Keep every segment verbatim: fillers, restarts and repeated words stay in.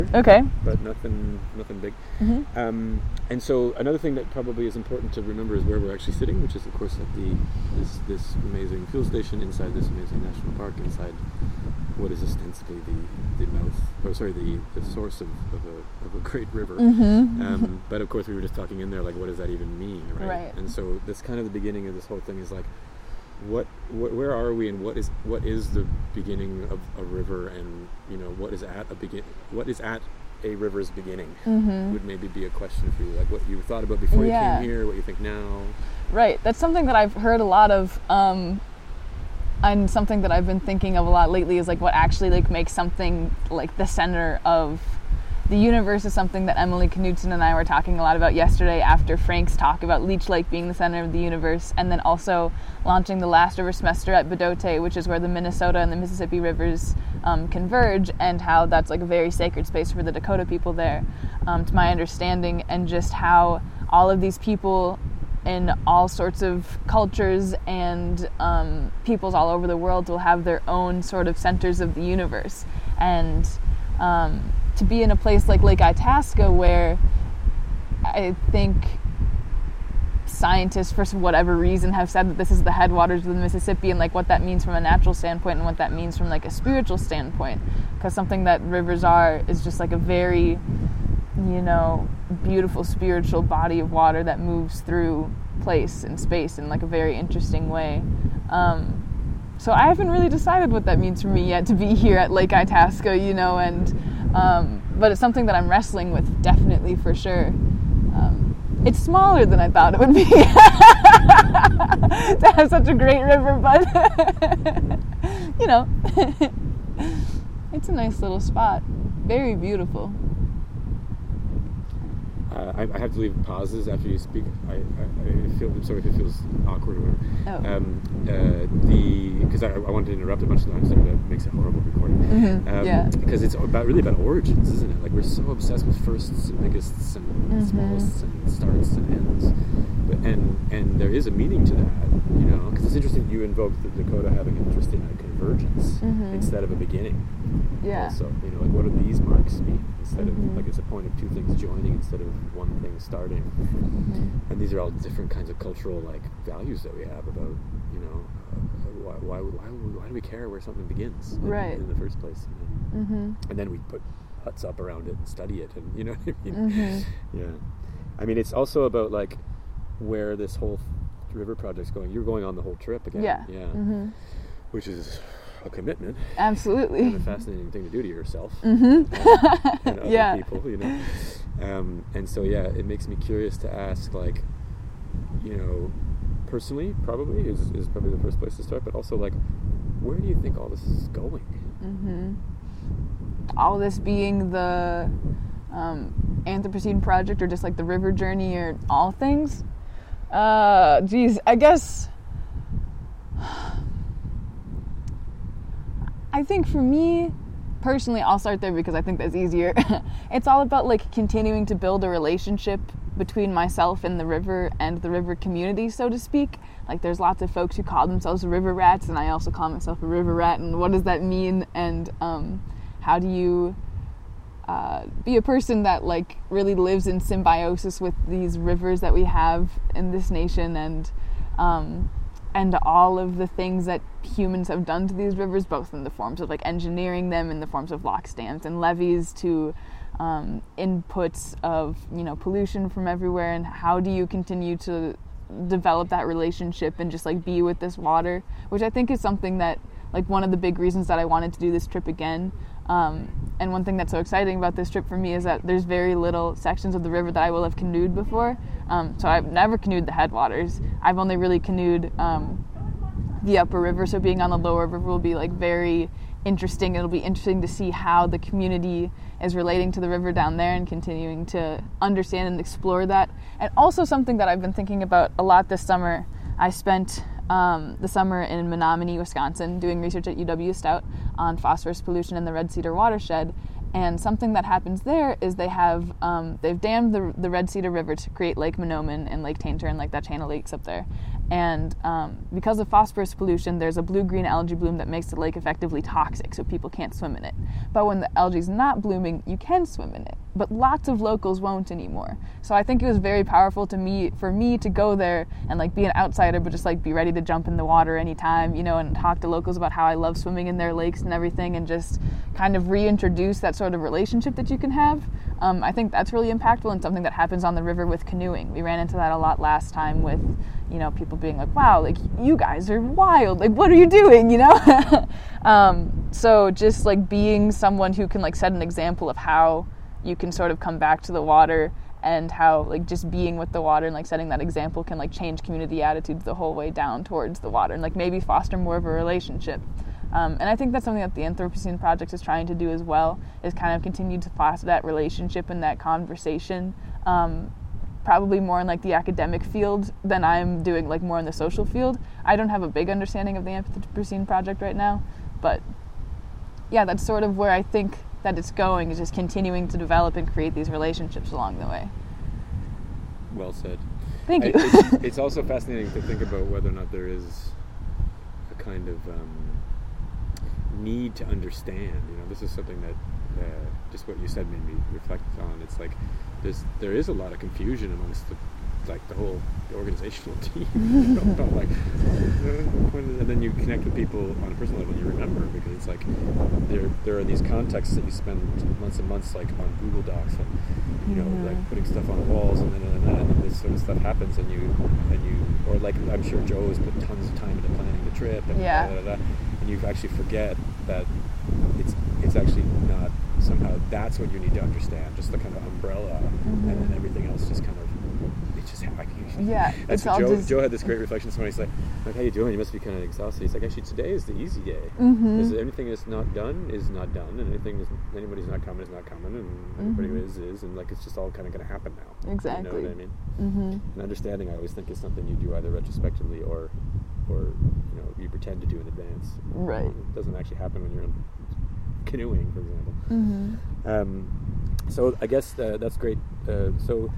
Okay. But nothing, nothing big. Mm-hmm. Um, and so another thing that probably is important to remember is where we're actually sitting, which is of course at the this this amazing fuel station inside this amazing national park, inside what is ostensibly the, the mouth, or sorry, the, the source of, of a of a great river. Mm-hmm. Um, but of course we were just talking in there, like, what does that even mean, right? Right. And so that's kind of the beginning of this whole thing is like, what, what where are we, and what is what is the beginning of a river, and you know what is at a begin what is at a river's beginning Mm-hmm. would maybe be a question for you, like what you thought about before Yeah. you came here, what you think now. Right. That's something that I've heard a lot of, um, and something that I've been thinking of a lot lately is like what actually like makes something like the center of the universe is something that Emily Knudsen and I were talking a lot about yesterday after Frank's talk about Leech Lake being the center of the universe, and then also launching the last river semester at Bedote, which is where the Minnesota and the Mississippi rivers um, converge, and how that's like a very sacred space for the Dakota people there, um, to my understanding, and just how all of these people in all sorts of cultures and um, peoples all over the world will have their own sort of centers of the universe. And um, to be in a place like Lake Itasca, where I think scientists, for whatever reason, have said that this is the headwaters of the Mississippi, and like what that means from a natural standpoint and what that means from like a spiritual standpoint, because something that rivers are is just like a very, you know, beautiful spiritual body of water that moves through place and space in like a very interesting way. Um, so I haven't really decided what that means for me yet to be here at Lake Itasca, you know, and um, but it's something that I'm wrestling with, definitely, for sure. Um, it's smaller than I thought it would be to have such a great river, but you know, it's a nice little spot, very beautiful. Uh, I, I have to leave pauses after you speak. I, I, I feel, I'm sorry if it feels awkward or whatever. Oh. Um, uh, the because I, I wanted to interrupt a bunch of times, so that makes it horrible recording. Mm-hmm. Um, Yeah. Because it's about really about origins, isn't it? Like we're so obsessed with firsts and biggest and Mm-hmm. smallest and starts and ends, but and and there is a meaning to that, you know. Because it's interesting you invoked the Dakota having an interest in a convergence Mm-hmm. instead of a beginning. Yeah. Also, you know, like what do these marks mean? Instead Mhm. of, like, it's a point of two things joining instead of one thing starting. Mhm. And these are all different kinds of cultural, like, values that we have about, you know, uh, why, why, why, why do we care where something begins in, Right. in the first place? You know? Mm-hmm. And then we put huts up around it and study it, and you know what I mean? Mm-hmm. Yeah. I mean, it's also about, like, where this whole river project's going. You're going on the whole trip again. Yeah. Yeah. Mm-hmm. Which is a commitment. Absolutely. And a fascinating thing to do to yourself. Mm-hmm. and, and other Yeah. people, you know. Um, and so, yeah, it makes me curious to ask, like, you know, personally, probably is, is probably the first place to start, but also, like, where do you think all this is going? Mm-hmm. All this being the um, Anthropocene project, or just like the river journey, or all things? Uh, geez, I guess. I think for me, personally, I'll start there because I think that's easier. It's all about like continuing to build a relationship between myself and the river and the river community, so to speak. Like there's lots of folks who call themselves river rats, and I also call myself a river rat, and what does that mean? And um, how do you uh, be a person that like really lives in symbiosis with these rivers that we have in this nation, and um, and all of the things that humans have done to these rivers, both in the forms of like engineering them, in the forms of lock dams and levees, to um, inputs of, you know, pollution from everywhere, and how do you continue to develop that relationship and just like be with this water, which I think is something that, like, one of the big reasons that I wanted to do this trip again. Um, and one thing that's so exciting about this trip for me is that there's very little sections of the river that I will have canoed before. Um, so I've never canoed the headwaters. I've only really canoed um, the upper river. So being on the lower river will be like very interesting. It'll be interesting to see how the community is relating to the river down there and continuing to understand and explore that. And also something that I've been thinking about a lot this summer. I spent Um, the summer in Menominee, Wisconsin, doing research at U W-Stout on phosphorus pollution in the Red Cedar watershed. And something that happens there is they have, um, they've dammed the, the Red Cedar River to create Lake Monoman and Lake Tainter and like that chain of lakes up there. And um, because of phosphorus pollution, there's a blue-green algae bloom that makes the lake effectively toxic, so people can't swim in it. But when the algae's not blooming, you can swim in it. But lots of locals won't anymore. So I think it was very powerful to me, for me to go there and like be an outsider, but just like be ready to jump in the water anytime, you know, and talk to locals about how I love swimming in their lakes and everything, and just kind of reintroduce that sort of relationship that you can have. Um, I think that's really impactful and something that happens on the river with canoeing. We ran into that a lot last time with, you know, people being like, wow, like, you guys are wild. Like, what are you doing, you know? um, so just, like, being someone who can, like, set an example of how you can sort of come back to the water, and how, like, just being with the water and, like, setting that example can, like, change community attitudes the whole way down towards the water and, like, maybe foster more of a relationship. Um, and I think that's something that the Anthropocene Project is trying to do as well, is kind of continue to foster that relationship and that conversation, um, probably more in like the academic field than I'm doing like more in the social field. I don't have a big understanding of the Anthropocene Project right now, but yeah, that's sort of where I think that it's going, is just continuing to develop and create these relationships along the way. Well said. Thank you. I, it's, it's also fascinating to think about whether or not there is a kind of um, need to understand. You know, this is something that uh, just what you said made me reflect on. It's like there's there is a lot of confusion amongst the like the whole organizational team. You know, about like, uh, and then you connect with people on a personal level, and you remember, because it's like there there are these contexts that you spend months and months like on Google Docs, and you know, mm-hmm. like putting stuff on walls, and then and then and then this sort of stuff happens, and you and you or like I'm sure Joe has put tons of time into planning the trip, and yeah. da, da, da, da, and you actually forget that it's it's actually not somehow that's what you need to understand, just the kind of umbrella, mm-hmm. and then everything else just kind of it's just happening. Yeah, that's it's what all Joe, just... Joe had this great reflection this morning. He's like, like, how you doing? You must be kind of exhausted. He's like, actually, today is the easy day. Mm-hmm. Because anything that's not done is not done, and anything that's, anybody's not coming is not coming, and mm-hmm. anybody who is is, and like it's just all kind of going to happen now. Exactly. You know what I mean? Mm-hmm. And understanding, I always think, is something you do either retrospectively or, or you know, you pretend to do in advance. Right. It doesn't actually happen when you're in canoeing, for example. Mm-hmm. Um, so I guess uh, that's great. Uh, so.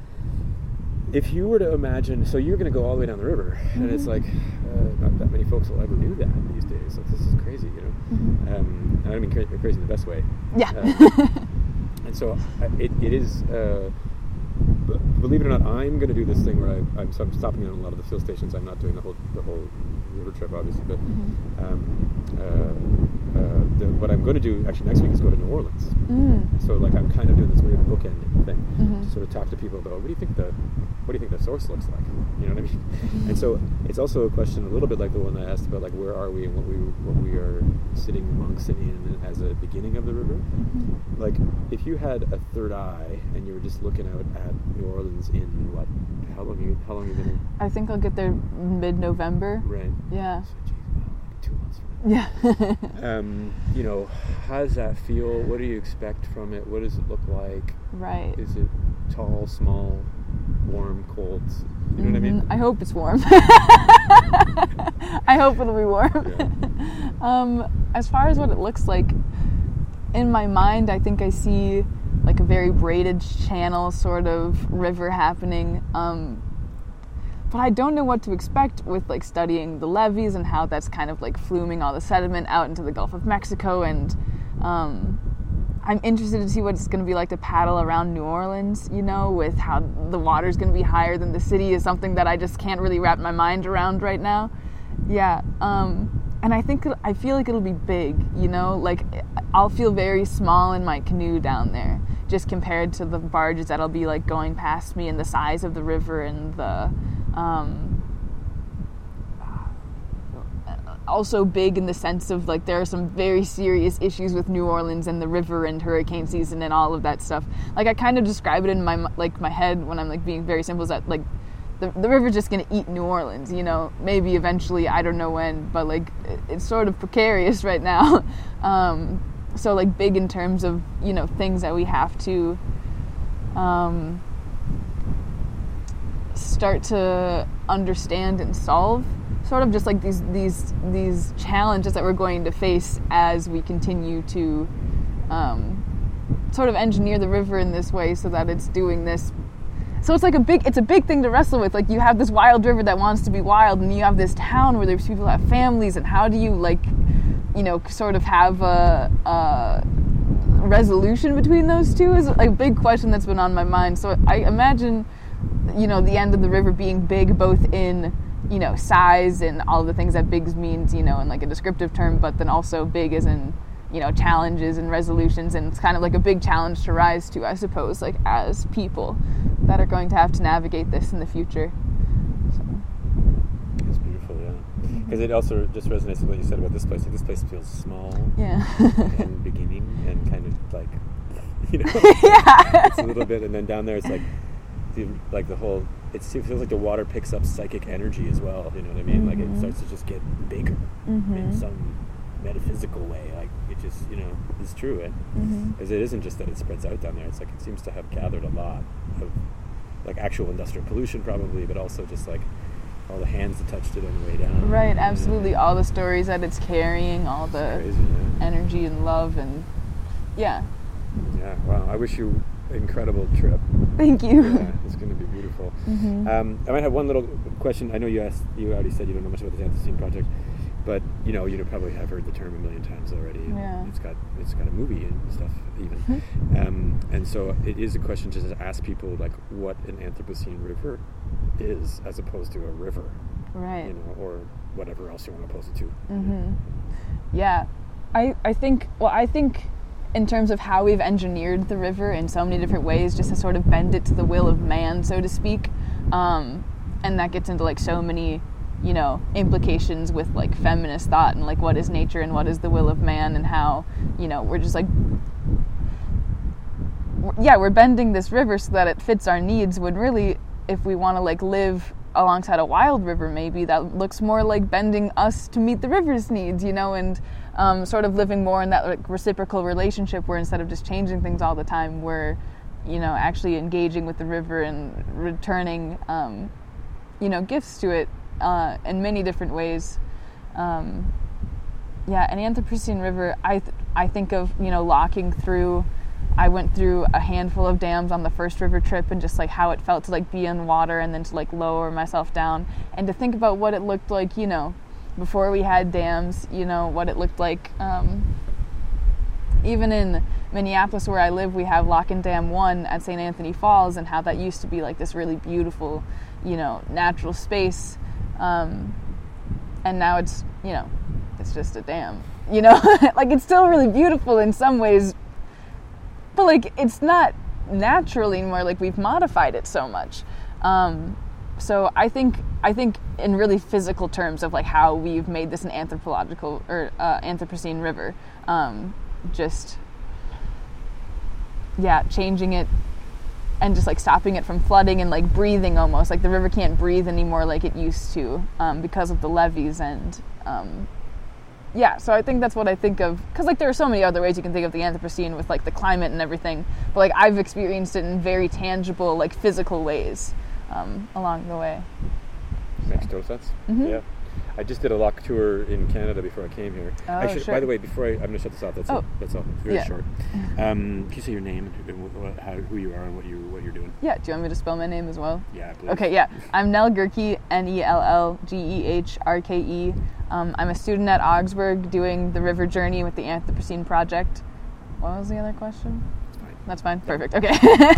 If you were to imagine, so you're going to go all the way down the river, mm-hmm. and it's like, uh, not that many folks will ever do that these days. So this is crazy, you know. Mm-hmm. Um, I don't mean cra- crazy in the best way. Yeah. Uh, and so uh, it, it is, uh, b- believe it or not, I'm going to do this thing where I, I'm, so I'm stopping in a lot of the fuel stations. I'm not doing the whole the whole river trip, obviously, but mm-hmm. um, uh, uh, the, what I'm going to do actually next week is go to New Orleans. Mm. So like I'm kind of doing this weird bookend thing mm-hmm. to sort of talk to people about what do you think the what do you think the source looks like? You know what I mean? Mm-hmm. And so it's also a question a little bit like the one I asked about, like where are we and what we what we are sitting amongst and in as a beginning of the river. Mm-hmm. Like if you had a third eye and you were just looking out at New Orleans in what? How long you how long you been in? I think I'll get there mid-November. Right. Yeah. So, geez, well, like two months from now. Yeah. um, you know, how does that feel? What do you expect from it? What does it look like? Right. Is it tall, small, warm, cold? You know mm-hmm. what I mean? I hope it's warm. I hope it'll be warm. Yeah. um, as far as what it looks like, in my mind, I think I see like a very braided channel sort of river happening. Um, but I don't know what to expect with like studying the levees and how that's kind of like fluming all the sediment out into the Gulf of Mexico. And um, I'm interested to see what it's going to be like to paddle around New Orleans, you know, with how the water's going to be higher than the city is something that I just can't really wrap my mind around right now. Yeah. Um, and I think, I feel like it'll be big, you know, like I'll feel very small in my canoe down there, just compared to the barges that'll be like going past me and the size of the river and the, um, also big in the sense of like there are some very serious issues with New Orleans and the river and hurricane season and all of that stuff. Like I kind of describe it in my like my head when I'm like being very simple, is that like the, the river's just gonna eat New Orleans, you know, maybe eventually, I don't know when, but like it, it's sort of precarious right now. um, so like big in terms of, you know, things that we have to um, start to understand and solve. Sort of just like these these these challenges that we're going to face as we continue to um, sort of engineer the river in this way so that it's doing this So it's like a big, it's a big thing to wrestle with. Like you have this wild river that wants to be wild, and you have this town where there's people who have families, and how do you like, you know, sort of have a, a resolution between those two is a big question that's been on my mind. So I imagine, you know, the end of the river being big, both in, you know, size and all the things that big means, you know, in like a descriptive term, but then also big as in, you know, challenges and resolutions, and it's kind of like a big challenge to rise to, I suppose, like as people that are going to have to navigate this in the future. So. It's beautiful, yeah. Because it also just resonates with what you said about this place. Like, this place feels small, yeah, and beginning, and kind of like, you know, yeah, it's a little bit, and then down there it's like, the, like the whole. It feels like the water picks up psychic energy as well. You know what I mean? Mm-hmm. Like it starts to just get bigger mm-hmm. in some metaphysical way. Like it just, you know, is true. It because mm-hmm. it isn't just that it spreads out down there. It's like it seems to have gathered a lot of like actual industrial pollution, probably, but also just like all the hands that touched it on the way down. Right, absolutely. You know? All the stories that it's carrying, all the crazy, yeah. energy and love, and yeah. Yeah. Wow. I wish you an incredible trip. Thank you. Yeah, it's going to be beautiful. Mm-hmm. Um, I might have one little question. I know you asked. You already said you don't know much about the Anthropocene Project, but you know you probably have heard the term a million times already. And yeah. It's got it's got a movie and stuff even. Mm-hmm. Um, and so it is a question just to ask people like what an Anthropocene river is, as opposed to a river, right? You know, or whatever else you want to oppose it to. Mm-hmm. Yeah, I I think well I think. in terms of how we've engineered the river in so many different ways, just to sort of bend it to the will of man, so to speak. Um, and that gets into like so many, you know, implications with like feminist thought and like what is nature and what is the will of man, and how, you know, we're just like, yeah, we're bending this river so that it fits our needs, when really, if we want to like live alongside a wild river, maybe that looks more like bending us to meet the river's needs, you know, and um, sort of living more in that like reciprocal relationship where instead of just changing things all the time, we're, you know, actually engaging with the river and returning, um, you know, gifts to it uh, in many different ways. Um, yeah, an Anthropocene river, I th- I think of, you know, locking through. I went through a handful of dams on the first river trip, and just like how it felt to like be in water and then to like lower myself down, and to think about what it looked like, you know, before we had dams, you know, what it looked like. Um, even in Minneapolis where I live, we have Lock and Dam one at Saint Anthony Falls, and how that used to be like this really beautiful, you know, natural space. Um, and now it's, you know, it's just a dam, you know, like it's still really beautiful in some ways, but like it's not natural anymore. Like we've modified it so much. Um, so I think I think in really physical terms of like how we've made this an anthropological or uh, Anthropocene river, um, just yeah, changing it and just like stopping it from flooding and like breathing almost. Like the river can't breathe anymore like it used to um, because of the levees and. Um, Yeah, so I think that's what I think of, because like there are so many other ways you can think of the Anthropocene with like the climate and everything, but like I've experienced it in very tangible, like physical ways um, along the way. Makes total sense. Mm-hmm. Yeah, I just did a lock tour in Canada before I came here. Oh, I should, sure. By the way, before I, I'm going to shut this off. That's oh. all. That's all. It's very yeah. short. Um, can you say your name and who, how, who you are and what you what you're doing? Yeah. Do you want me to spell my name as well? Yeah, please. Okay. Yeah. I'm Nell Gerke, N E L L G E H R K E. Um, I'm a student at Augsburg doing the river journey with the Anthropocene Project. What was the other question? That's fine. That's fine. Perfect. Okay.